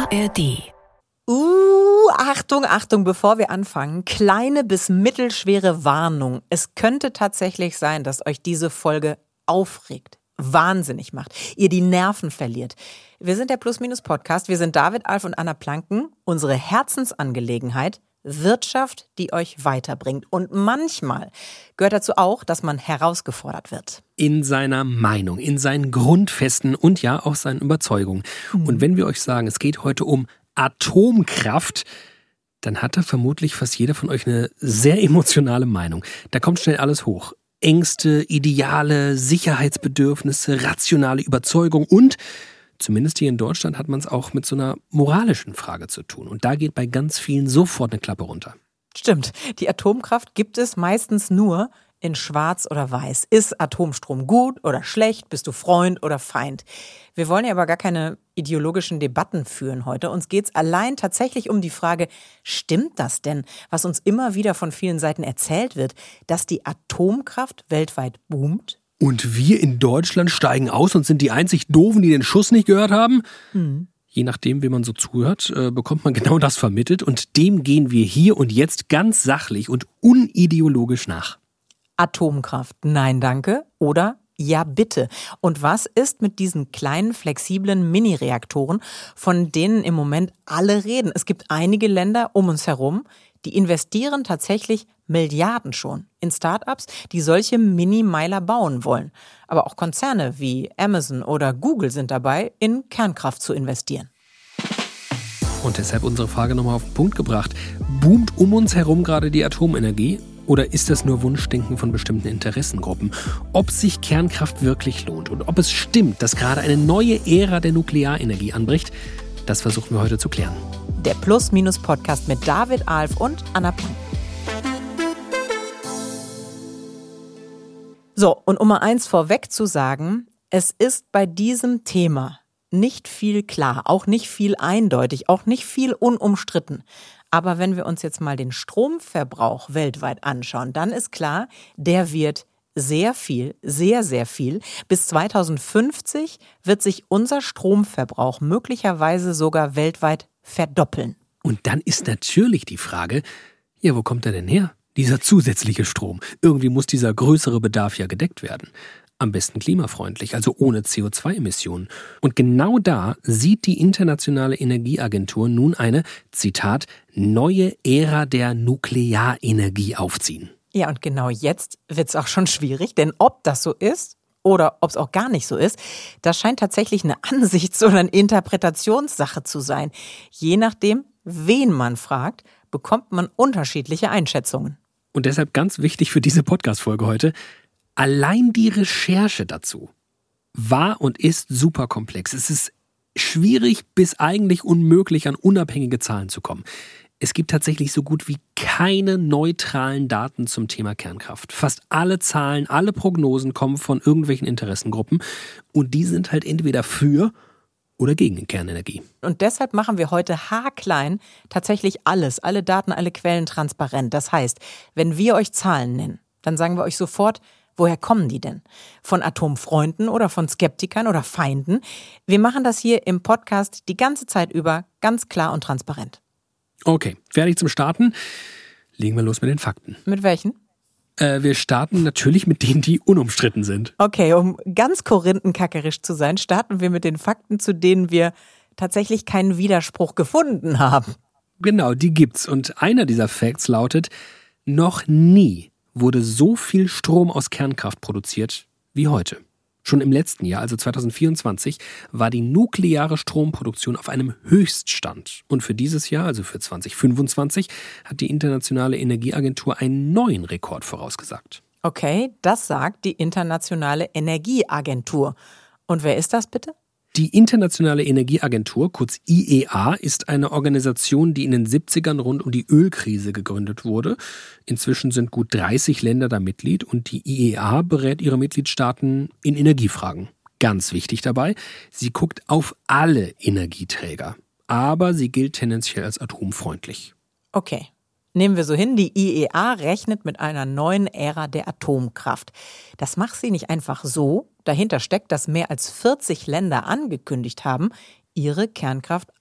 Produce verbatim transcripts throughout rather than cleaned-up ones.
R D. Uh, Achtung, Achtung, bevor wir anfangen. Kleine bis mittelschwere Warnung. Es könnte tatsächlich sein, dass euch diese Folge aufregt, wahnsinnig macht, ihr die Nerven verliert. Wir sind der Plus-Minus-Podcast. Wir sind David Alf und Anna Planken. Unsere Herzensangelegenheit: Wirtschaft, die euch weiterbringt. Und manchmal gehört dazu auch, dass man herausgefordert wird. In seiner Meinung, in seinen Grundfesten und ja auch seinen Überzeugungen. Mhm. Und wenn wir euch sagen, es geht heute um Atomkraft, dann hat da vermutlich fast jeder von euch eine sehr emotionale Meinung. Da kommt schnell alles hoch. Ängste, Ideale, Sicherheitsbedürfnisse, rationale Überzeugung und zumindest hier in Deutschland hat man es auch mit so einer moralischen Frage zu tun. Und da geht bei ganz vielen sofort eine Klappe runter. Stimmt, die Atomkraft gibt es meistens nur in Schwarz oder Weiß. Ist Atomstrom gut oder schlecht? Bist du Freund oder Feind? Wir wollen ja aber gar keine ideologischen Debatten führen heute. Uns geht es allein tatsächlich um die Frage, stimmt das denn, was uns immer wieder von vielen Seiten erzählt wird, dass die Atomkraft weltweit boomt? Und wir in Deutschland steigen aus und sind die einzig Doofen, die den Schuss nicht gehört haben? Hm. Je nachdem, wie man so zuhört, äh, bekommt man genau das vermittelt. Und dem gehen wir hier und jetzt ganz sachlich und unideologisch nach. Atomkraft, nein danke oder ja bitte. Und was ist mit diesen kleinen, flexiblen Mini-Reaktoren, von denen im Moment alle reden? Es gibt einige Länder um uns herum, die investieren tatsächlich Milliarden schon in Start-ups, die solche Mini-Meiler bauen wollen. Aber auch Konzerne wie Amazon oder Google sind dabei, in Kernkraft zu investieren. Und deshalb unsere Frage nochmal auf den Punkt gebracht. Boomt um uns herum gerade die Atomenergie? Oder ist das nur Wunschdenken von bestimmten Interessengruppen? Ob sich Kernkraft wirklich lohnt und ob es stimmt, dass gerade eine neue Ära der Nuklearenergie anbricht, das versuchen wir heute zu klären. Der Plus-Minus-Podcast mit David Alf und Anna Plank. So, und um mal eins vorweg zu sagen, es ist bei diesem Thema nicht viel klar, auch nicht viel eindeutig, auch nicht viel unumstritten. Aber wenn wir uns jetzt mal den Stromverbrauch weltweit anschauen, dann ist klar, der wird sehr viel, sehr, sehr viel. Bis zweitausendfünfzig wird sich unser Stromverbrauch möglicherweise sogar weltweit verdoppeln. Und dann ist natürlich die Frage, ja, wo kommt er denn her? Dieser zusätzliche Strom. Irgendwie muss dieser größere Bedarf ja gedeckt werden. Am besten klimafreundlich, also ohne C O zwei Emissionen. Und genau da sieht die Internationale Energieagentur nun eine, Zitat, neue Ära der Nuklearenergie aufziehen. Ja, und genau jetzt wird es auch schon schwierig, denn ob das so ist oder ob es auch gar nicht so ist, das scheint tatsächlich eine Ansichts- oder eine Interpretationssache zu sein. Je nachdem, wen man fragt, bekommt man unterschiedliche Einschätzungen. Und deshalb ganz wichtig für diese Podcast-Folge heute: Allein die Recherche dazu war und ist super komplex. Es ist schwierig bis eigentlich unmöglich, an unabhängige Zahlen zu kommen. Es gibt tatsächlich so gut wie keine neutralen Daten zum Thema Kernkraft. Fast alle Zahlen, alle Prognosen kommen von irgendwelchen Interessengruppen und die sind halt entweder für oder gegen die Kernenergie. Und deshalb machen wir heute haarklein tatsächlich alles, alle Daten, alle Quellen transparent. Das heißt, wenn wir euch Zahlen nennen, dann sagen wir euch sofort, woher kommen die denn? Von Atomfreunden oder von Skeptikern oder Feinden? Wir machen das hier im Podcast die ganze Zeit über ganz klar und transparent. Okay, fertig zum Starten. Legen wir los mit den Fakten. Mit welchen? Äh, wir starten natürlich mit denen, die unumstritten sind. Okay, um ganz korinthenkackerisch zu sein, starten wir mit den Fakten, zu denen wir tatsächlich keinen Widerspruch gefunden haben. Genau, die gibt's. Und einer dieser Facts lautet: Noch nie wurde so viel Strom aus Kernkraft produziert wie heute. Schon im letzten Jahr, also zweitausendvierundzwanzig, war die nukleare Stromproduktion auf einem Höchststand. Und für dieses Jahr, also für zweitausendfünfundzwanzig, hat die Internationale Energieagentur einen neuen Rekord vorausgesagt. Okay, das sagt die Internationale Energieagentur. Und wer ist das bitte? Die Internationale Energieagentur, kurz I E A, ist eine Organisation, die in den siebzigern rund um die Ölkrise gegründet wurde. Inzwischen sind gut dreißig Länder da Mitglied und die I E A berät ihre Mitgliedstaaten in Energiefragen. Ganz wichtig dabei, sie guckt auf alle Energieträger, aber sie gilt tendenziell als atomfreundlich. Okay. Nehmen wir so hin, die I E A rechnet mit einer neuen Ära der Atomkraft. Das macht sie nicht einfach so. Dahinter steckt, dass mehr als vierzig Länder angekündigt haben, ihre Kernkraft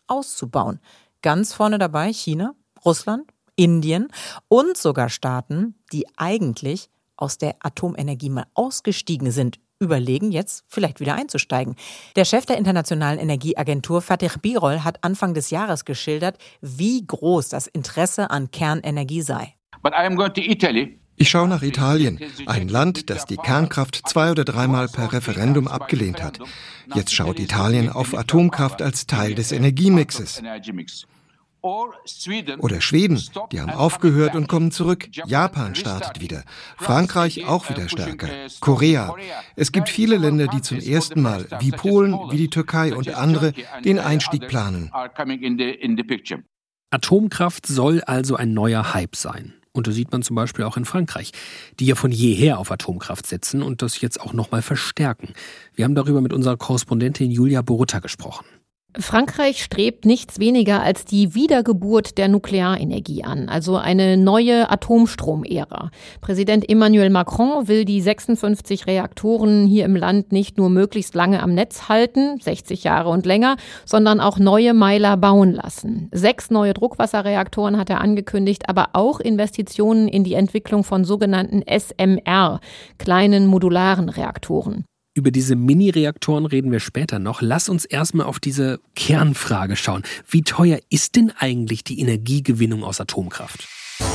auszubauen. Ganz vorne dabei China, Russland, Indien und sogar Staaten, die eigentlich aus der Atomenergie mal ausgestiegen sind, überlegen jetzt vielleicht wieder einzusteigen. Der Chef der Internationalen Energieagentur, Fatih Birol, hat Anfang des Jahres geschildert, wie groß das Interesse an Kernenergie sei. But I am going to Italy. Ich schaue nach Italien, ein Land, das die Kernkraft zwei- oder dreimal per Referendum abgelehnt hat. Jetzt schaut Italien auf Atomkraft als Teil des Energiemixes. Oder Schweden, die haben aufgehört und kommen zurück. Japan startet wieder. Frankreich auch wieder stärker. Korea. Es gibt viele Länder, die zum ersten Mal, wie Polen, wie die Türkei und andere, den Einstieg planen. Atomkraft soll also ein neuer Hype sein. Und das sieht man zum Beispiel auch in Frankreich, die ja von jeher auf Atomkraft setzen und das jetzt auch nochmal verstärken. Wir haben darüber mit unserer Korrespondentin Julia Borutta gesprochen. Frankreich strebt nichts weniger als die Wiedergeburt der Nuklearenergie an, also eine neue Atomstrom-Ära. Präsident Emmanuel Macron will die sechsundfünfzig Reaktoren hier im Land nicht nur möglichst lange am Netz halten, sechzig Jahre und länger, sondern auch neue Meiler bauen lassen. Sechs neue Druckwasserreaktoren hat er angekündigt, aber auch Investitionen in die Entwicklung von sogenannten S M R, kleinen modularen Reaktoren. Über diese Mini-Reaktoren reden wir später noch. Lass uns erstmal auf diese Kernfrage schauen. Wie teuer ist denn eigentlich die Energiegewinnung aus Atomkraft?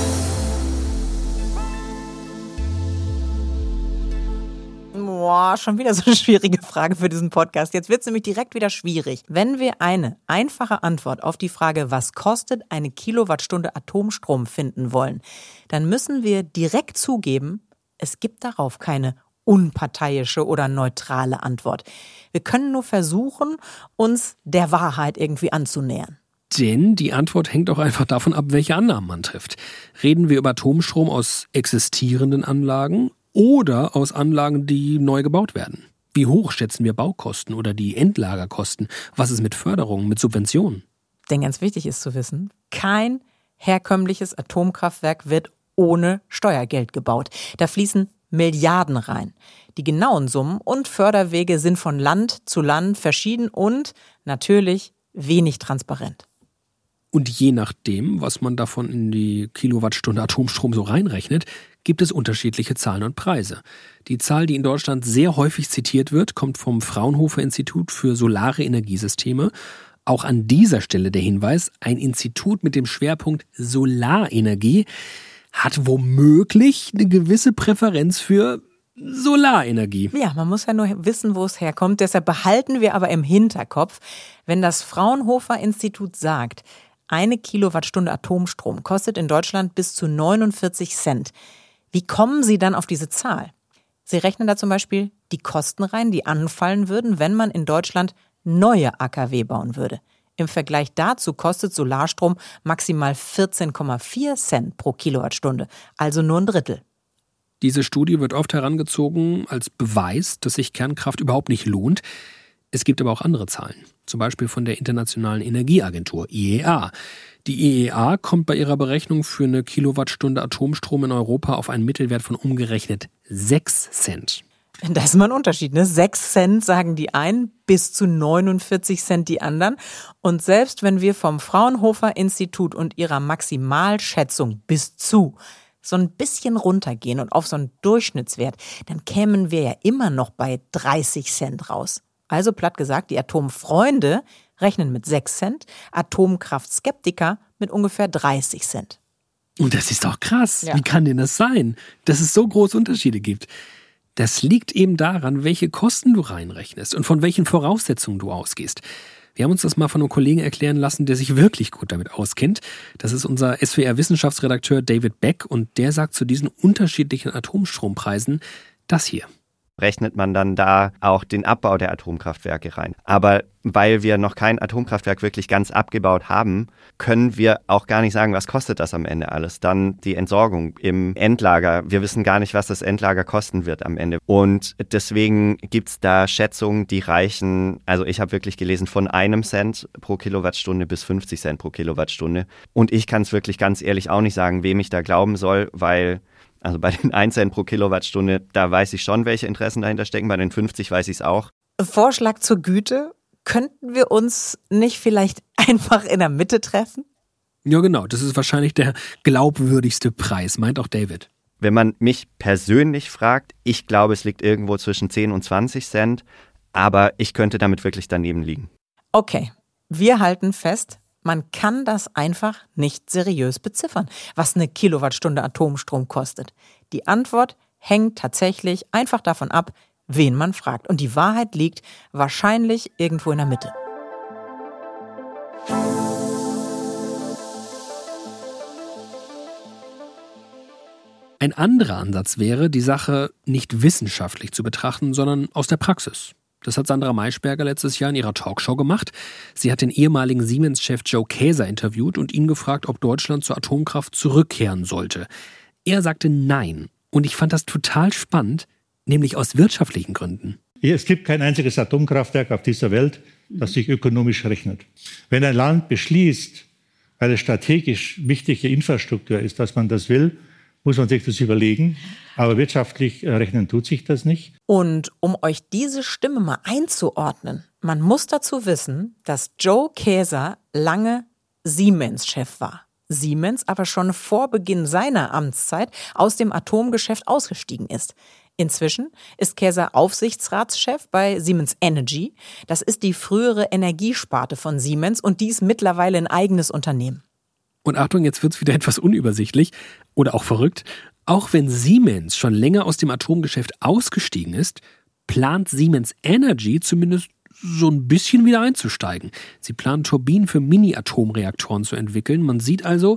Boah, schon wieder so eine schwierige Frage für diesen Podcast. Jetzt wird es nämlich direkt wieder schwierig. Wenn wir eine einfache Antwort auf die Frage, was kostet eine Kilowattstunde Atomstrom, finden wollen, dann müssen wir direkt zugeben, es gibt darauf keine unparteiische oder neutrale Antwort. Wir können nur versuchen, uns der Wahrheit irgendwie anzunähern. Denn die Antwort hängt auch einfach davon ab, welche Annahmen man trifft. Reden wir über Atomstrom aus existierenden Anlagen oder aus Anlagen, die neu gebaut werden? Wie hoch schätzen wir Baukosten oder die Endlagerkosten? Was ist mit Förderungen, mit Subventionen? Denn ganz wichtig ist zu wissen, kein herkömmliches Atomkraftwerk wird ohne Steuergeld gebaut. Da fließen Milliarden rein. Die genauen Summen und Förderwege sind von Land zu Land verschieden und natürlich wenig transparent. Und je nachdem, was man davon in die Kilowattstunde Atomstrom so reinrechnet, gibt es unterschiedliche Zahlen und Preise. Die Zahl, die in Deutschland sehr häufig zitiert wird, kommt vom Fraunhofer Institut für Solare Energiesysteme. Auch an dieser Stelle der Hinweis, ein Institut mit dem Schwerpunkt Solarenergie hat womöglich eine gewisse Präferenz für Solarenergie. Ja, man muss ja nur wissen, wo es herkommt. Deshalb behalten wir aber im Hinterkopf, wenn das Fraunhofer Institut sagt, eine Kilowattstunde Atomstrom kostet in Deutschland bis zu neunundvierzig Cent. Wie kommen Sie dann auf diese Zahl? Sie rechnen da zum Beispiel die Kosten rein, die anfallen würden, wenn man in Deutschland neue A K W bauen würde. Im Vergleich dazu kostet Solarstrom maximal vierzehn Komma vier Cent pro Kilowattstunde, also nur ein Drittel. Diese Studie wird oft herangezogen als Beweis, dass sich Kernkraft überhaupt nicht lohnt. Es gibt aber auch andere Zahlen, zum Beispiel von der Internationalen Energieagentur, I E A. Die I E A kommt bei ihrer Berechnung für eine Kilowattstunde Atomstrom in Europa auf einen Mittelwert von umgerechnet sechs Cent. Das ist mal ein Unterschied, ne? sechs Cent sagen die einen, bis zu neunundvierzig Cent die anderen. Und selbst wenn wir vom Fraunhofer Institut und ihrer Maximalschätzung bis zu so ein bisschen runtergehen und auf so einen Durchschnittswert, dann kämen wir ja immer noch bei dreißig Cent raus. Also platt gesagt, die Atomfreunde rechnen mit sechs Cent, Atomkraftskeptiker mit ungefähr dreißig Cent. Und das ist doch krass. Ja. Wie kann denn das sein, dass es so große Unterschiede gibt? Das liegt eben daran, welche Kosten du reinrechnest und von welchen Voraussetzungen du ausgehst. Wir haben uns das mal von einem Kollegen erklären lassen, der sich wirklich gut damit auskennt. Das ist unser S W R-Wissenschaftsredakteur David Beck und der sagt zu diesen unterschiedlichen Atomstrompreisen das hier. Rechnet man dann da auch den Abbau der Atomkraftwerke rein. Aber weil wir noch kein Atomkraftwerk wirklich ganz abgebaut haben, können wir auch gar nicht sagen, was kostet das am Ende alles. Dann die Entsorgung im Endlager. Wir wissen gar nicht, was das Endlager kosten wird am Ende. Und deswegen gibt es da Schätzungen, die reichen, also ich habe wirklich gelesen, von einem Cent pro Kilowattstunde bis fünfzig Cent pro Kilowattstunde. Und ich kann es wirklich ganz ehrlich auch nicht sagen, wem ich da glauben soll, weil also bei den ein Cent pro Kilowattstunde, da weiß ich schon, welche Interessen dahinter stecken. Bei den fünfzig weiß ich es auch. Vorschlag zur Güte. könnten wir uns nicht vielleicht einfach in der Mitte treffen? Ja, genau. Das ist wahrscheinlich der glaubwürdigste Preis, meint auch David. Wenn man mich persönlich fragt, ich glaube, es liegt irgendwo zwischen zehn und zwanzig Cent, aber ich könnte damit wirklich daneben liegen. Okay, wir halten fest, man kann das einfach nicht seriös beziffern, was eine Kilowattstunde Atomstrom kostet. Die Antwort hängt tatsächlich einfach davon ab, wen man fragt. Und die Wahrheit liegt wahrscheinlich irgendwo in der Mitte. Ein anderer Ansatz wäre, die Sache nicht wissenschaftlich zu betrachten, sondern aus der Praxis. Das hat Sandra Maischberger letztes Jahr in ihrer Talkshow gemacht. Sie hat den ehemaligen Siemens-Chef Joe Kaeser interviewt und ihn gefragt, ob Deutschland zur Atomkraft zurückkehren sollte. Er sagte nein. Und ich fand das total spannend, nämlich aus wirtschaftlichen Gründen. Es gibt kein einziges Atomkraftwerk auf dieser Welt, das sich ökonomisch rechnet. Wenn ein Land beschließt, weil es strategisch wichtige Infrastruktur ist, dass man das will, muss man sich das überlegen. Aber wirtschaftlich rechnen tut sich das nicht. Und um euch diese Stimme mal einzuordnen, man muss dazu wissen, dass Joe Kaeser lange Siemens-Chef war. Siemens aber schon vor Beginn seiner Amtszeit aus dem Atomgeschäft ausgestiegen ist. Inzwischen ist Kaeser Aufsichtsratschef bei Siemens Energy. Das ist die frühere Energiesparte von Siemens und die ist mittlerweile ein eigenes Unternehmen. Und Achtung, jetzt wird's wieder etwas unübersichtlich oder auch verrückt. Auch wenn Siemens schon länger aus dem Atomgeschäft ausgestiegen ist, plant Siemens Energy zumindest so ein bisschen wieder einzusteigen. Sie planen Turbinen für Mini-Atomreaktoren zu entwickeln. Man sieht also,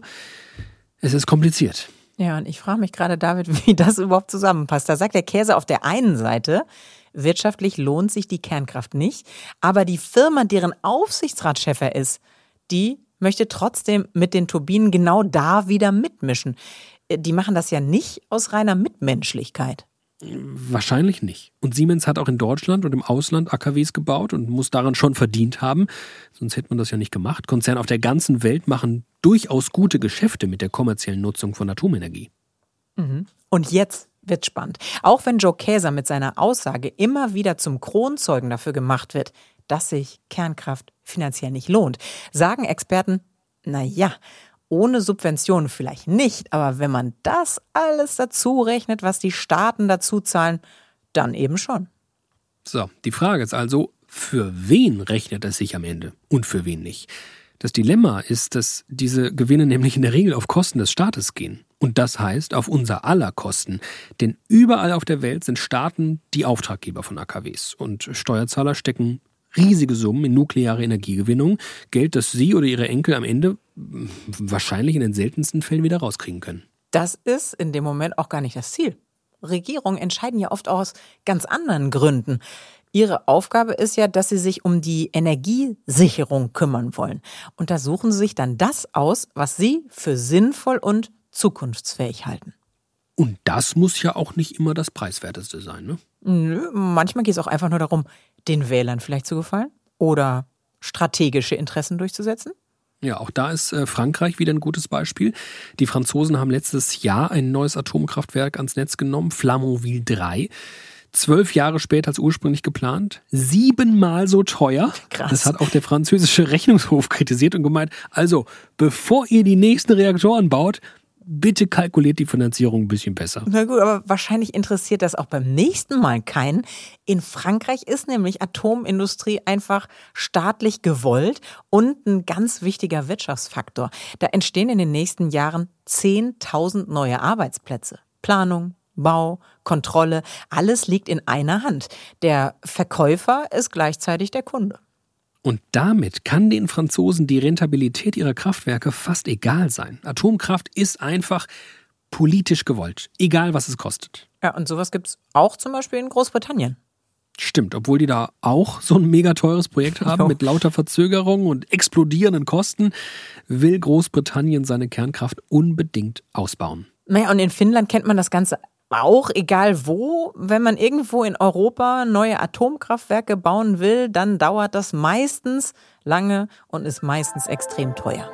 es ist kompliziert. Ja, und ich frage mich gerade, David, wie das überhaupt zusammenpasst. Da sagt der Kaeser auf der einen Seite, wirtschaftlich lohnt sich die Kernkraft nicht, aber die Firma, deren Aufsichtsratschef er ist, die möchte trotzdem mit den Turbinen genau da wieder mitmischen. Die machen das ja nicht aus reiner Mitmenschlichkeit. Wahrscheinlich nicht. Und Siemens hat auch in Deutschland und im Ausland A K Ws gebaut und muss daran schon verdient haben. Sonst hätte man das ja nicht gemacht. Konzerne auf der ganzen Welt machen durchaus gute Geschäfte mit der kommerziellen Nutzung von Atomenergie. Mhm. Und jetzt wird's spannend. Auch wenn Joe Kaeser mit seiner Aussage immer wieder zum Kronzeugen dafür gemacht wird, dass sich Kernkraft finanziell nicht lohnt, sagen Experten, na ja, ohne Subventionen vielleicht nicht, aber wenn man das alles dazu rechnet, was die Staaten dazu zahlen, dann eben schon. So, die Frage ist also, für wen rechnet es sich am Ende und für wen nicht? Das Dilemma ist, dass diese Gewinne nämlich in der Regel auf Kosten des Staates gehen. Und das heißt auf unser aller Kosten. Denn überall auf der Welt sind Staaten die Auftraggeber von A K Ws. Und Steuerzahler stecken riesige Summen in nukleare Energiegewinnung. Geld, das sie oder ihre Enkel am Ende wahrscheinlich in den seltensten Fällen wieder rauskriegen können. Das ist in dem Moment auch gar nicht das Ziel. Regierungen entscheiden ja oft aus ganz anderen Gründen. Ihre Aufgabe ist ja, dass sie sich um die Energiesicherung kümmern wollen. Und da suchen sie sich dann das aus, was sie für sinnvoll und zukunftsfähig halten. Und das muss ja auch nicht immer das Preiswerteste sein, ne? Nö, manchmal geht es auch einfach nur darum, den Wählern vielleicht zu gefallen oder strategische Interessen durchzusetzen. Ja, auch da ist äh, Frankreich wieder ein gutes Beispiel. Die Franzosen haben letztes Jahr ein neues Atomkraftwerk ans Netz genommen, Flamanville drei. Zwölf Jahre später als ursprünglich geplant. Siebenmal so teuer. Krass. Das hat auch der französische Rechnungshof kritisiert und gemeint, also bevor ihr die nächsten Reaktoren baut, bitte kalkuliert die Finanzierung ein bisschen besser. Na gut, aber wahrscheinlich interessiert das auch beim nächsten Mal keinen. In Frankreich ist nämlich Atomindustrie einfach staatlich gewollt und ein ganz wichtiger Wirtschaftsfaktor. Da entstehen in den nächsten Jahren zehntausend neue Arbeitsplätze. Planung, Bau, Kontrolle, alles liegt in einer Hand. Der Verkäufer ist gleichzeitig der Kunde. Und damit kann den Franzosen die Rentabilität ihrer Kraftwerke fast egal sein. Atomkraft ist einfach politisch gewollt, egal was es kostet. Ja, und sowas gibt's auch zum Beispiel in Großbritannien. Stimmt, obwohl die da auch so ein mega teures Projekt haben jo. mit lauter Verzögerungen und explodierenden Kosten, will Großbritannien seine Kernkraft unbedingt ausbauen. Naja, und in Finnland kennt man das Ganze auch, egal wo. Wenn man irgendwo in Europa neue Atomkraftwerke bauen will, dann dauert das meistens lange und ist meistens extrem teuer.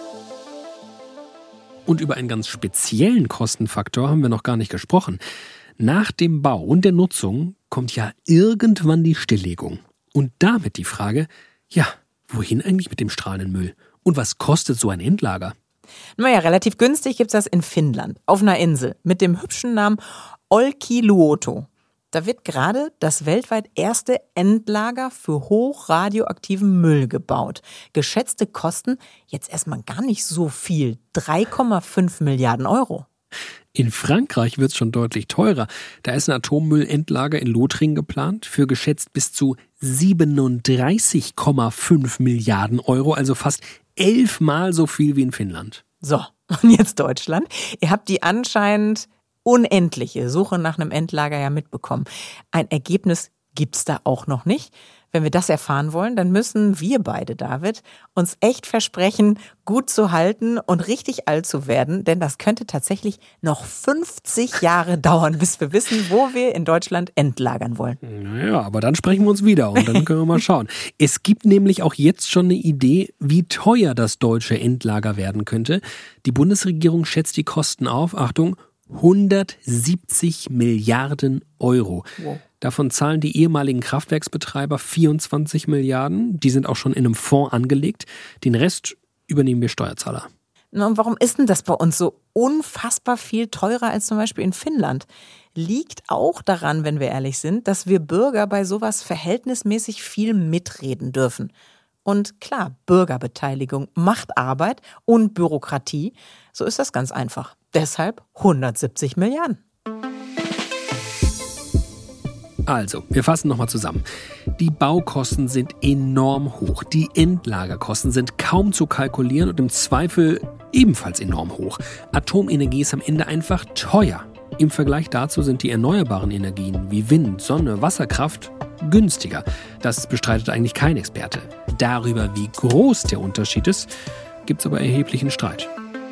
Und über einen ganz speziellen Kostenfaktor haben wir noch gar nicht gesprochen. Nach dem Bau und der Nutzung kommt ja irgendwann die Stilllegung. Und damit die Frage, ja, wohin eigentlich mit dem strahlenden Müll? Und was kostet so ein Endlager? Naja, relativ günstig gibt's das in Finnland, auf einer Insel mit dem hübschen Namen Olkiluoto. Da wird gerade das weltweit erste Endlager für hochradioaktiven Müll gebaut. Geschätzte Kosten jetzt erstmal gar nicht so viel, drei Komma fünf Milliarden Euro. In Frankreich wird es schon deutlich teurer. Da ist ein Atommüllendlager in Lothringen geplant für geschätzt bis zu siebenunddreißig Komma fünf Milliarden Euro, also fast elfmal so viel wie in Finnland. So, und jetzt Deutschland. Ihr habt die anscheinend unendliche Suche nach einem Endlager ja mitbekommen. Ein Ergebnis gibt's da auch noch nicht. Wenn wir das erfahren wollen, dann müssen wir beide, David, uns echt versprechen, gut zu halten und richtig alt zu werden, denn das könnte tatsächlich noch fünfzig Jahre dauern, bis wir wissen, wo wir in Deutschland endlagern wollen. Naja, aber dann sprechen wir uns wieder und dann können wir mal schauen. Es gibt nämlich auch jetzt schon eine Idee, wie teuer das deutsche Endlager werden könnte. Die Bundesregierung schätzt die Kosten auf, Achtung, hundertsiebzig Milliarden Euro. Wow. Davon zahlen die ehemaligen Kraftwerksbetreiber vierundzwanzig Milliarden. Die sind auch schon in einem Fonds angelegt. Den Rest übernehmen wir Steuerzahler. Na, und warum ist denn das bei uns so unfassbar viel teurer als zum Beispiel in Finnland? Liegt auch daran, wenn wir ehrlich sind, dass wir Bürger bei sowas verhältnismäßig viel mitreden dürfen. Und klar, Bürgerbeteiligung macht Arbeit und Bürokratie. So ist das ganz einfach. Deshalb hundertsiebzig Milliarden. Also, wir fassen nochmal zusammen. Die Baukosten sind enorm hoch. Die Endlagerkosten sind kaum zu kalkulieren und im Zweifel ebenfalls enorm hoch. Atomenergie ist am Ende einfach teuer. Im Vergleich dazu sind die erneuerbaren Energien wie Wind, Sonne, Wasserkraft günstiger. Das bestreitet eigentlich kein Experte. Darüber, wie groß der Unterschied ist, gibt es aber erheblichen Streit.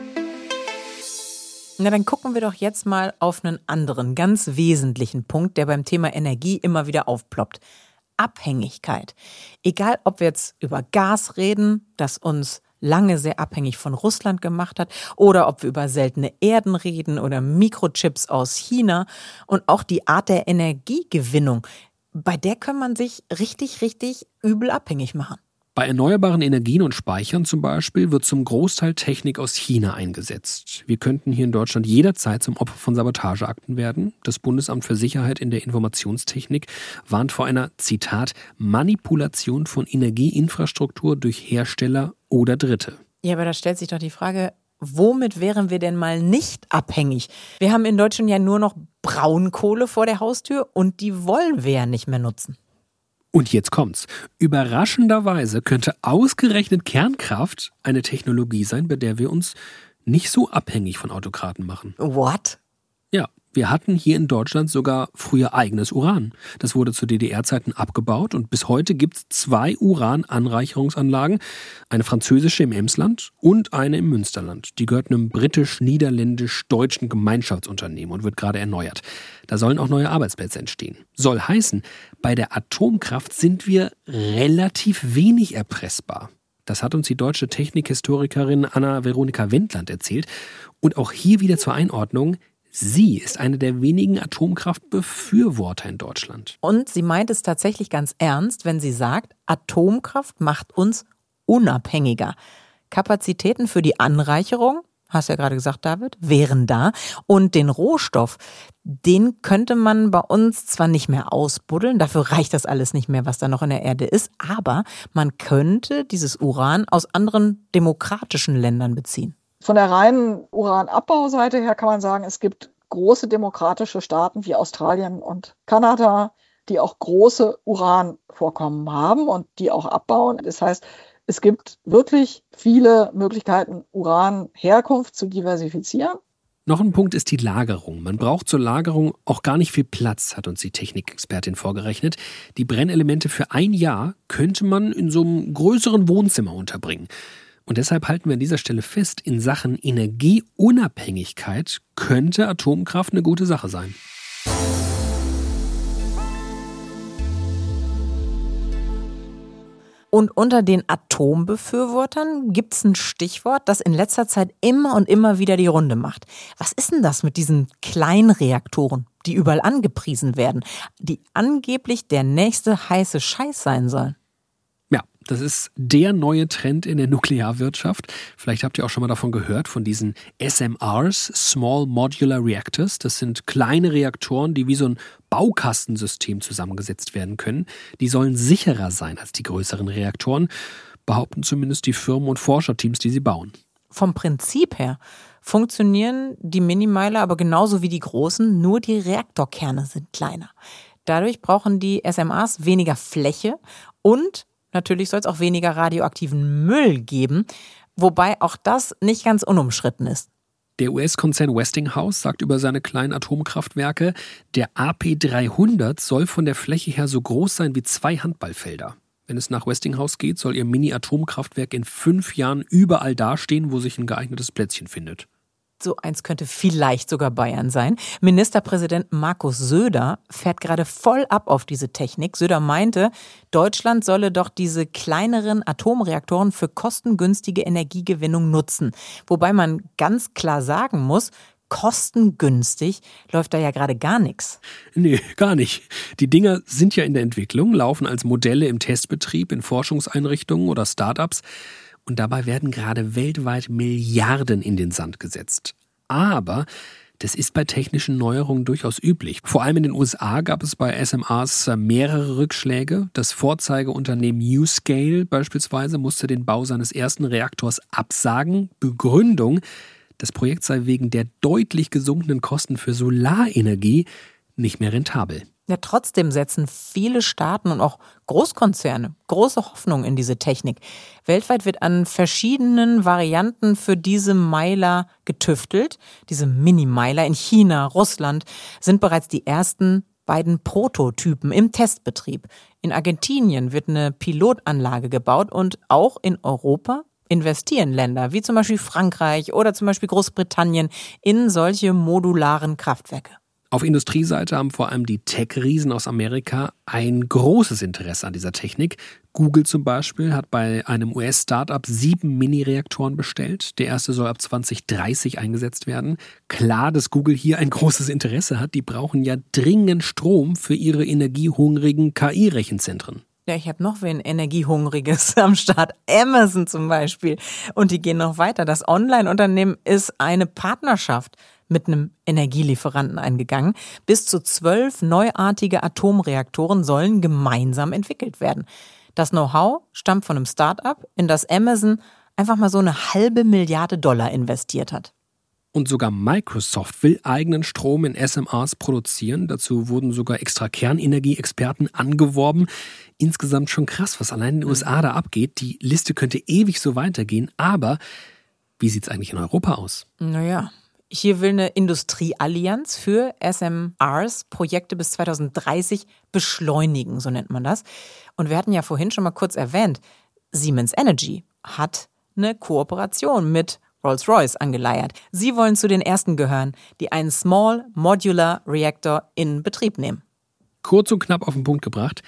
Na, dann gucken wir doch jetzt mal auf einen anderen, ganz wesentlichen Punkt, der beim Thema Energie immer wieder aufploppt. Abhängigkeit. Egal, ob wir jetzt über Gas reden, das uns lange sehr abhängig von Russland gemacht hat, oder ob wir über seltene Erden reden oder Mikrochips aus China und auch die Art der Energiegewinnung, bei der kann man sich richtig, richtig übel abhängig machen. Bei erneuerbaren Energien und Speichern zum Beispiel wird zum Großteil Technik aus China eingesetzt. Wir könnten hier in Deutschland jederzeit zum Opfer von Sabotageakten werden. Das Bundesamt für Sicherheit in der Informationstechnik warnt vor einer, Zitat, Manipulation von Energieinfrastruktur durch Hersteller oder Dritte. Ja, aber da stellt sich doch die Frage, womit wären wir denn mal nicht abhängig? Wir haben in Deutschland ja nur noch Braunkohle vor der Haustür und die wollen wir ja nicht mehr nutzen. Und jetzt kommt's. Überraschenderweise könnte ausgerechnet Kernkraft eine Technologie sein, bei der wir uns nicht so abhängig von Autokraten machen. What? Ja, wir hatten hier in Deutschland sogar früher eigenes Uran. Das wurde zu D D R-Zeiten abgebaut und bis heute gibt's zwei Urananreicherungsanlagen. Eine französische im Emsland und eine im Münsterland. Die gehört einem britisch-niederländisch-deutschen Gemeinschaftsunternehmen und wird gerade erneuert. Da sollen auch neue Arbeitsplätze entstehen. Soll heißen, bei der Atomkraft sind wir relativ wenig erpressbar. Das hat uns die deutsche Technikhistorikerin Anna-Veronika Wendland erzählt. Und auch hier wieder zur Einordnung, sie ist eine der wenigen Atomkraftbefürworter in Deutschland. Und sie meint es tatsächlich ganz ernst, wenn sie sagt, Atomkraft macht uns unabhängiger. Kapazitäten für die Anreicherung, hast ja gerade gesagt, David, wären da. Und den Rohstoff, den könnte man bei uns zwar nicht mehr ausbuddeln, dafür reicht das alles nicht mehr, was da noch in der Erde ist, aber man könnte dieses Uran aus anderen demokratischen Ländern beziehen. Von der reinen Uranabbauseite her kann man sagen, es gibt große demokratische Staaten wie Australien und Kanada, die auch große Uranvorkommen haben und die auch abbauen. Das heißt, es gibt wirklich viele Möglichkeiten, Uranherkunft zu diversifizieren. Noch ein Punkt ist die Lagerung. Man braucht zur Lagerung auch gar nicht viel Platz, hat uns die Technikexpertin vorgerechnet. Die Brennelemente für ein Jahr könnte man in so einem größeren Wohnzimmer unterbringen. Und deshalb halten wir an dieser Stelle fest, in Sachen Energieunabhängigkeit könnte Atomkraft eine gute Sache sein. Und unter den Atombefürwortern gibt es ein Stichwort, das in letzter Zeit immer und immer wieder die Runde macht. Was ist denn das mit diesen Kleinreaktoren? die überall angepriesen werden, die angeblich der nächste heiße Scheiß sein sollen. Ja, das ist der neue Trend in der Nuklearwirtschaft. Vielleicht habt ihr auch schon mal davon gehört, von diesen S M Rs, Small Modular Reactors. Das sind kleine Reaktoren, die wie so ein Baukastensystem zusammengesetzt werden können. Die sollen sicherer sein als die größeren Reaktoren, behaupten zumindest die Firmen und Forscherteams, die sie bauen. Vom Prinzip her funktionieren die Minimiler aber genauso wie die großen, nur die Reaktorkerne sind kleiner. Dadurch brauchen die S M Rs weniger Fläche und natürlich soll es auch weniger radioaktiven Müll geben, wobei auch das nicht ganz unumstritten ist. Der U S-Konzern Westinghouse sagt über seine kleinen Atomkraftwerke, der A P dreihundert soll von der Fläche her so groß sein wie zwei Handballfelder. Wenn es nach Westinghouse geht, soll ihr Mini-Atomkraftwerk in fünf Jahren überall dastehen, wo sich ein geeignetes Plätzchen findet. So eins könnte vielleicht sogar Bayern sein. Ministerpräsident Markus Söder fährt gerade voll ab auf diese Technik. Söder meinte, Deutschland solle doch diese kleineren Atomreaktoren für kostengünstige Energiegewinnung nutzen. Wobei man ganz klar sagen muss, kostengünstig läuft da ja gerade gar nichts. Nee, gar nicht. Die Dinger sind ja in der Entwicklung, laufen als Modelle im Testbetrieb, in Forschungseinrichtungen oder Startups. Und dabei werden gerade weltweit Milliarden in den Sand gesetzt. Aber das ist bei technischen Neuerungen durchaus üblich. Vor allem in den U S A gab es bei S M Rs mehrere Rückschläge. Das Vorzeigeunternehmen NuScale beispielsweise musste den Bau seines ersten Reaktors absagen. Begründung: Das Projekt sei wegen der deutlich gesunkenen Kosten für Solarenergie nicht mehr rentabel. Ja, trotzdem setzen viele Staaten und auch Großkonzerne große Hoffnung in diese Technik. Weltweit wird an verschiedenen Varianten für diese Meiler getüftelt. Diese Mini-Meiler in China, Russland sind bereits die ersten beiden Prototypen im Testbetrieb. In Argentinien wird eine Pilotanlage gebaut und auch in Europa investieren Länder wie zum Beispiel Frankreich oder zum Beispiel Großbritannien in solche modularen Kraftwerke. Auf Industrieseite haben vor allem die Tech-Riesen aus Amerika ein großes Interesse an dieser Technik. Google zum Beispiel hat bei einem U S-Startup sieben Mini-Reaktoren bestellt. Der erste soll ab zwanzig dreißig eingesetzt werden. Klar, dass Google hier ein großes Interesse hat. Die brauchen ja dringend Strom für ihre energiehungrigen K I-Rechenzentren. Ja, ich habe noch wen Energiehungriges am Start. Amazon zum Beispiel. Und die gehen noch weiter. Das Online-Unternehmen ist eine Partnerschaft mit einem Energielieferanten eingegangen. Bis zu zwölf neuartige Atomreaktoren sollen gemeinsam entwickelt werden. Das Know-how stammt von einem Start-up, in das Amazon einfach mal so eine halbe Milliarde Dollar investiert hat. Und sogar Microsoft will eigenen Strom in S M Rs produzieren. Dazu wurden sogar extra Kernenergie-Experten angeworben. Insgesamt schon krass, was allein in den U S A da abgeht. Die Liste könnte ewig so weitergehen. Aber wie sieht es eigentlich in Europa aus? Naja, hier will eine Industrieallianz für S M Rs Projekte bis zwanzig dreißig beschleunigen, so nennt man das. Und wir hatten ja vorhin schon mal kurz erwähnt, Siemens Energy hat eine Kooperation mit Rolls-Royce angeleiert. Sie wollen zu den ersten gehören, die einen Small Modular Reactor in Betrieb nehmen. Kurz und knapp auf den Punkt gebracht,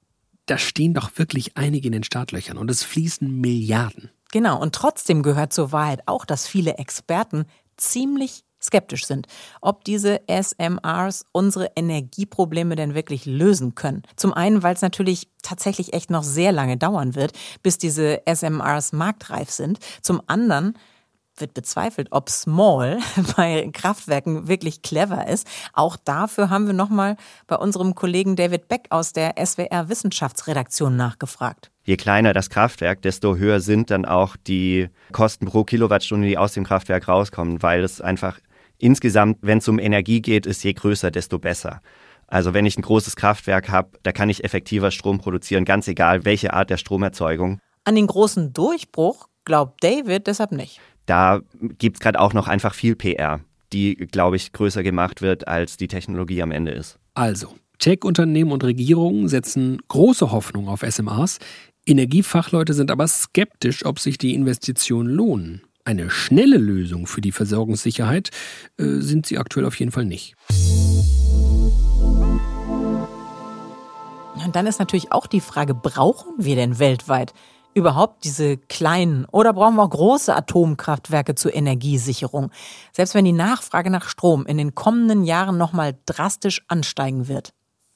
da stehen doch wirklich einige in den Startlöchern und es fließen Milliarden. Genau, und trotzdem gehört zur Wahrheit auch, dass viele Experten ziemlich skeptisch sind, ob diese S M Rs unsere Energieprobleme denn wirklich lösen können. Zum einen, weil es natürlich tatsächlich echt noch sehr lange dauern wird, bis diese S M Rs marktreif sind. Zum anderen wird bezweifelt, ob Small bei Kraftwerken wirklich clever ist. Auch dafür haben wir nochmal bei unserem Kollegen David Beck aus der S W R Wissenschaftsredaktion nachgefragt. Je kleiner das Kraftwerk, desto höher sind dann auch die Kosten pro Kilowattstunde, die aus dem Kraftwerk rauskommen, weil es einfach insgesamt, wenn es um Energie geht, ist je größer, desto besser. Also wenn ich ein großes Kraftwerk habe, da kann ich effektiver Strom produzieren, ganz egal, welche Art der Stromerzeugung. An den großen Durchbruch glaubt David deshalb nicht. Da gibt es gerade auch noch einfach viel P R, die, glaube ich, größer gemacht wird, als die Technologie am Ende ist. Also, Tech-Unternehmen und Regierungen setzen große Hoffnung auf S M Rs. Energiefachleute sind aber skeptisch, ob sich die Investitionen lohnen. Eine schnelle Lösung für die Versorgungssicherheit äh, sind sie aktuell auf jeden Fall nicht. Und dann ist natürlich auch die Frage, brauchen wir denn weltweit Überhaupt diese kleinen oder brauchen wir auch große Atomkraftwerke zur Energiesicherung, selbst wenn die Nachfrage nach Strom in den kommenden Jahren nochmal drastisch ansteigen wird?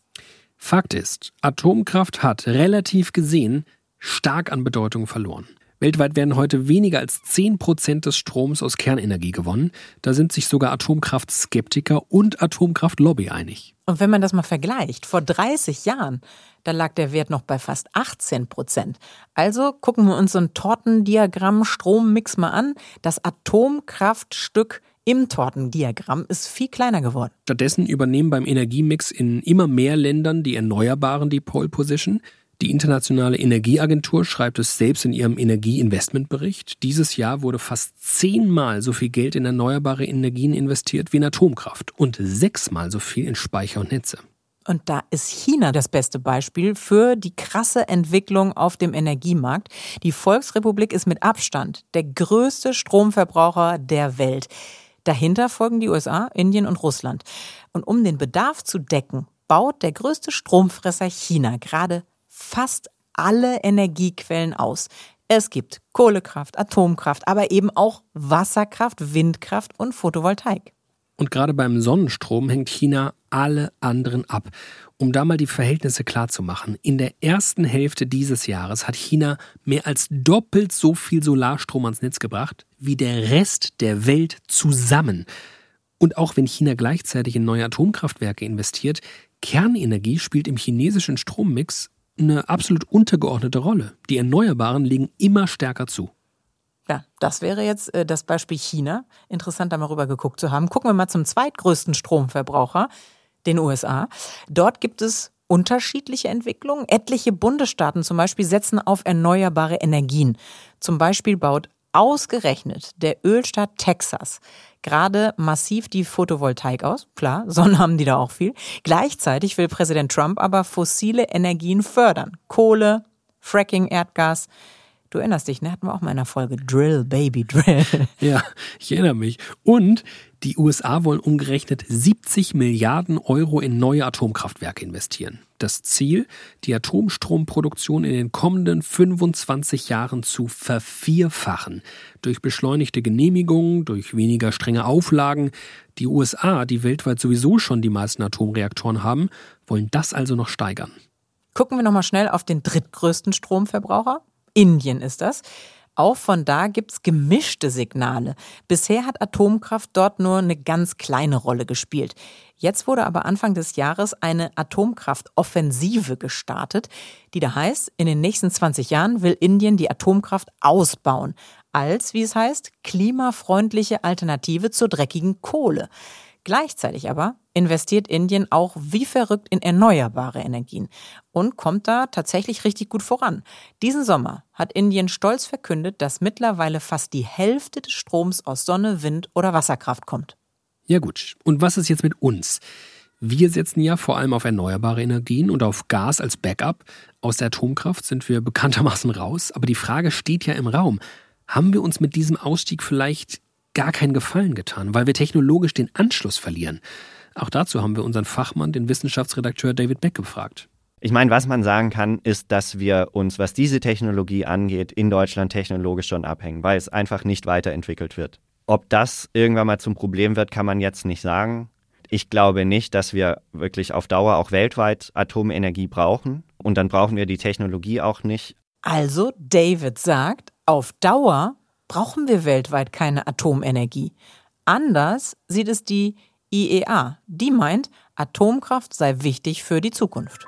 Fakt ist, Atomkraft hat relativ gesehen stark an Bedeutung verloren. Weltweit werden heute weniger als zehn Prozent des Stroms aus Kernenergie gewonnen. Da sind sich sogar Atomkraftskeptiker und Atomkraftlobby einig. Und wenn man das mal vergleicht, vor dreißig Jahren, da lag der Wert noch bei fast achtzehn Prozent. Also gucken wir uns so ein Tortendiagramm-Strommix mal an. Das Atomkraftstück im Tortendiagramm ist viel kleiner geworden. Stattdessen übernehmen beim Energiemix in immer mehr Ländern die Erneuerbaren die Pole Position. Die Internationale Energieagentur schreibt es selbst in ihrem Energieinvestmentbericht. Dieses Jahr wurde fast zehnmal so viel Geld in erneuerbare Energien investiert wie in Atomkraft und sechsmal so viel in Speicher und Netze. Und da ist China das beste Beispiel für die krasse Entwicklung auf dem Energiemarkt. Die Volksrepublik ist mit Abstand der größte Stromverbraucher der Welt. Dahinter folgen die U S A, Indien und Russland. Und um den Bedarf zu decken, baut der größte Stromfresser China gerade fast alle Energiequellen aus. Es gibt Kohlekraft, Atomkraft, aber eben auch Wasserkraft, Windkraft und Photovoltaik. Und gerade beim Sonnenstrom hängt China alle anderen ab. Um da mal die Verhältnisse klarzumachen, in der ersten Hälfte dieses Jahres hat China mehr als doppelt so viel Solarstrom ans Netz gebracht wie der Rest der Welt zusammen. Und auch wenn China gleichzeitig in neue Atomkraftwerke investiert, Kernenergie spielt im chinesischen Strommix eine absolut untergeordnete Rolle. Die Erneuerbaren legen immer stärker zu. Ja, das wäre jetzt äh, das Beispiel China. Interessant, da mal rüber geguckt zu haben. Gucken wir mal zum zweitgrößten Stromverbraucher, den U S A. Dort gibt es unterschiedliche Entwicklungen. Etliche Bundesstaaten zum Beispiel setzen auf erneuerbare Energien. Zum Beispiel baut ausgerechnet der Ölstaat Texas gerade massiv die Photovoltaik aus. Klar, Sonne haben die da auch viel. Gleichzeitig will Präsident Trump aber fossile Energien fördern. Kohle, Fracking, Erdgas. Du erinnerst dich, ne? Hatten wir auch mal in einer Folge. Drill, Baby, Drill. Ja, ich erinnere mich. Und die U S A wollen umgerechnet siebzig Milliarden Euro in neue Atomkraftwerke investieren. Das Ziel, die Atomstromproduktion in den kommenden fünfundzwanzig Jahren zu vervierfachen. Durch beschleunigte Genehmigungen, durch weniger strenge Auflagen. Die U S A, die weltweit sowieso schon die meisten Atomreaktoren haben, wollen das also noch steigern. Gucken wir nochmal schnell auf den drittgrößten Stromverbraucher. Indien ist das. Auch von da gibt's gemischte Signale. Bisher hat Atomkraft dort nur eine ganz kleine Rolle gespielt. Jetzt wurde aber Anfang des Jahres eine Atomkraftoffensive gestartet, die da heißt, in den nächsten zwanzig Jahren will Indien die Atomkraft ausbauen. Als, wie es heißt, klimafreundliche Alternative zur dreckigen Kohle. Gleichzeitig aber investiert Indien auch wie verrückt in erneuerbare Energien und kommt da tatsächlich richtig gut voran. Diesen Sommer hat Indien stolz verkündet, dass mittlerweile fast die Hälfte des Stroms aus Sonne, Wind oder Wasserkraft kommt. Ja gut, und was ist jetzt mit uns? Wir setzen ja vor allem auf erneuerbare Energien und auf Gas als Backup. Aus der Atomkraft sind wir bekanntermaßen raus, aber die Frage steht ja im Raum. Haben wir uns mit diesem Ausstieg vielleicht gar keinen Gefallen getan, weil wir technologisch den Anschluss verlieren? Auch dazu haben wir unseren Fachmann, den Wissenschaftsredakteur David Beck, gefragt. Ich meine, was man sagen kann, ist, dass wir uns, was diese Technologie angeht, in Deutschland technologisch schon abhängen, weil es einfach nicht weiterentwickelt wird. Ob das irgendwann mal zum Problem wird, kann man jetzt nicht sagen. Ich glaube nicht, dass wir wirklich auf Dauer auch weltweit Atomenergie brauchen. Und dann brauchen wir die Technologie auch nicht. Also, David sagt, auf Dauer brauchen wir weltweit keine Atomenergie. Anders sieht es die I E A. Die meint, Atomkraft sei wichtig für die Zukunft.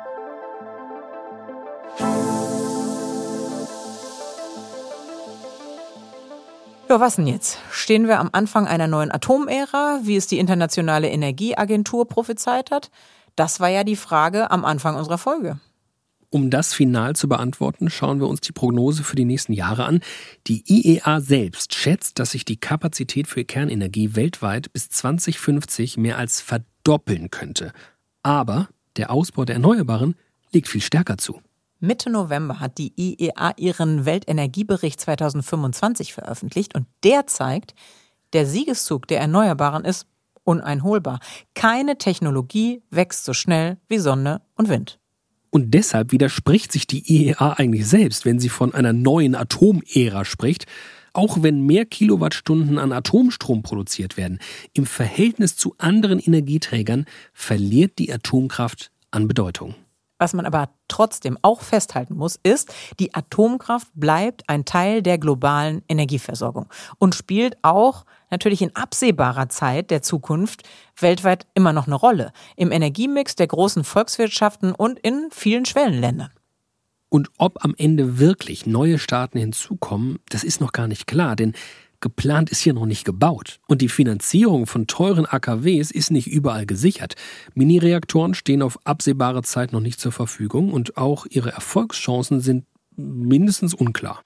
Ja, was denn jetzt? Stehen wir am Anfang einer neuen Atomära, wie es die Internationale Energieagentur prophezeit hat? Das war ja die Frage am Anfang unserer Folge. Um das final zu beantworten, schauen wir uns die Prognose für die nächsten Jahre an. Die I E A selbst schätzt, dass sich die Kapazität für Kernenergie weltweit bis zwanzig fünfzig mehr als verdoppeln könnte. Aber der Ausbau der Erneuerbaren legt viel stärker zu. Mitte November hat die I E A ihren Weltenergiebericht zweitausendfünfundzwanzig veröffentlicht und der zeigt, der Siegeszug der Erneuerbaren ist uneinholbar. Keine Technologie wächst so schnell wie Sonne und Wind. Und deshalb widerspricht sich die I E A eigentlich selbst, wenn sie von einer neuen Atomära spricht. Auch wenn mehr Kilowattstunden an Atomstrom produziert werden, im Verhältnis zu anderen Energieträgern verliert die Atomkraft an Bedeutung. Was man aber trotzdem auch festhalten muss, ist, die Atomkraft bleibt ein Teil der globalen Energieversorgung und spielt auch natürlich in absehbarer Zeit der Zukunft weltweit immer noch eine Rolle. Im Energiemix der großen Volkswirtschaften und in vielen Schwellenländern. Und ob am Ende wirklich neue Staaten hinzukommen, das ist noch gar nicht klar, denn geplant ist hier noch nicht gebaut. Und die Finanzierung von teuren A K Ws ist nicht überall gesichert. Mini-Reaktoren stehen auf absehbare Zeit noch nicht zur Verfügung und auch ihre Erfolgschancen sind mindestens unklar.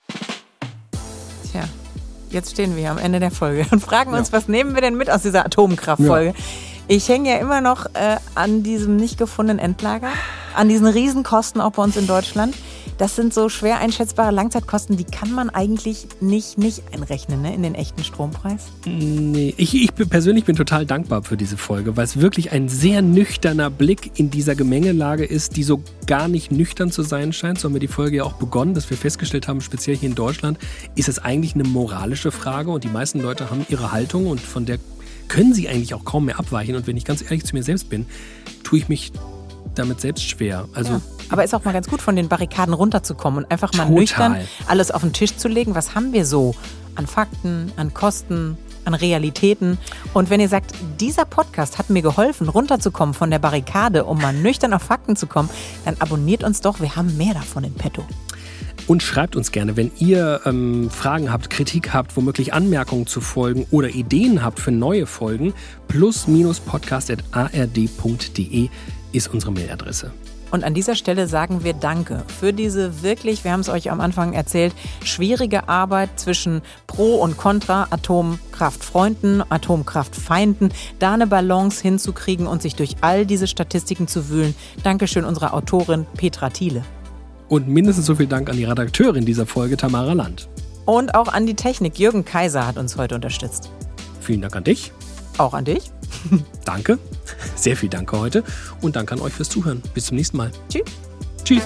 Tja, jetzt stehen wir am Ende der Folge und fragen uns, ja. was nehmen wir denn mit aus dieser Atomkraftfolge? Ja. Ich hänge ja immer noch äh, an diesem nicht gefundenen Endlager, an diesen Riesenkosten auch bei uns in Deutschland. Das sind so schwer einschätzbare Langzeitkosten, die kann man eigentlich nicht, nicht einrechnen, ne, in den echten Strompreis. Nee, ich, ich persönlich bin total dankbar für diese Folge, weil es wirklich ein sehr nüchterner Blick in dieser Gemengelage ist, die so gar nicht nüchtern zu sein scheint. So haben wir die Folge ja auch begonnen, dass wir festgestellt haben, speziell hier in Deutschland, ist es eigentlich eine moralische Frage und die meisten Leute haben ihre Haltung und von der können sie eigentlich auch kaum mehr abweichen. Und wenn ich ganz ehrlich zu mir selbst bin, tue ich mich damit selbst schwer. Also ja, aber ist auch mal ganz gut, von den Barrikaden runterzukommen und einfach mal total. nüchtern alles auf den Tisch zu legen. Was haben wir so an Fakten, an Kosten, an Realitäten? Und wenn ihr sagt, dieser Podcast hat mir geholfen, runterzukommen von der Barrikade, um mal nüchtern auf Fakten zu kommen, dann abonniert uns doch. Wir haben mehr davon in petto. Und schreibt uns gerne, wenn ihr ähm, Fragen habt, Kritik habt, womöglich Anmerkungen zu Folgen oder Ideen habt für neue Folgen. plus minus podcast at a r d punkt d e ist unsere Mailadresse. Und an dieser Stelle sagen wir Danke für diese wirklich, wir haben es euch am Anfang erzählt, schwierige Arbeit zwischen Pro und Contra, Atomkraftfreunden, Atomkraftfeinden, da eine Balance hinzukriegen und sich durch all diese Statistiken zu wühlen. Dankeschön unserer Autorin Petra Thiele. Und mindestens so viel Dank an die Redakteurin dieser Folge, Tamara Land. Und auch an die Technik. Jürgen Kaiser hat uns heute unterstützt. Vielen Dank an dich. Auch an dich. Danke. Sehr viel Danke heute. Und danke an euch fürs Zuhören. Bis zum nächsten Mal. Tschüss. Tschüss.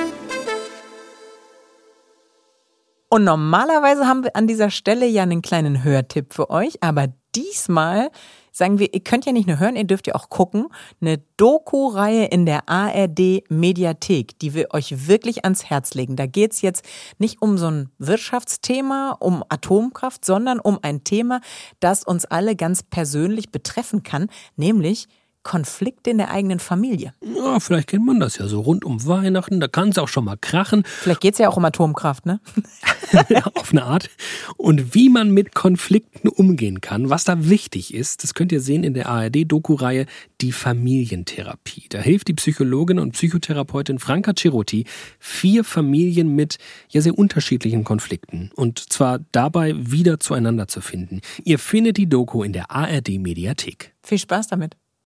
Und normalerweise haben wir an dieser Stelle ja einen kleinen Hörtipp für euch. Aber diesmal sagen wir, ihr könnt ja nicht nur hören, ihr dürft ja auch gucken. Eine Doku-Reihe in der A R D-Mediathek, die wir euch wirklich ans Herz legen. Da geht es jetzt nicht um so ein Wirtschaftsthema, um Atomkraft, sondern um ein Thema, das uns alle ganz persönlich betreffen kann, nämlich Konflikte in der eigenen Familie. Ja, vielleicht kennt man das ja so rund um Weihnachten, da kann es auch schon mal krachen. Vielleicht geht es ja auch um Atomkraft, ne? Auf eine Art. Und wie man mit Konflikten umgehen kann, was da wichtig ist, das könnt ihr sehen in der A R D-Doku-Reihe Die Familientherapie. Da hilft die Psychologin und Psychotherapeutin Franca Cerutti vier Familien mit ja sehr unterschiedlichen Konflikten und zwar dabei wieder zueinander zu finden. Ihr findet die Doku in der A R D-Mediathek. Viel Spaß damit.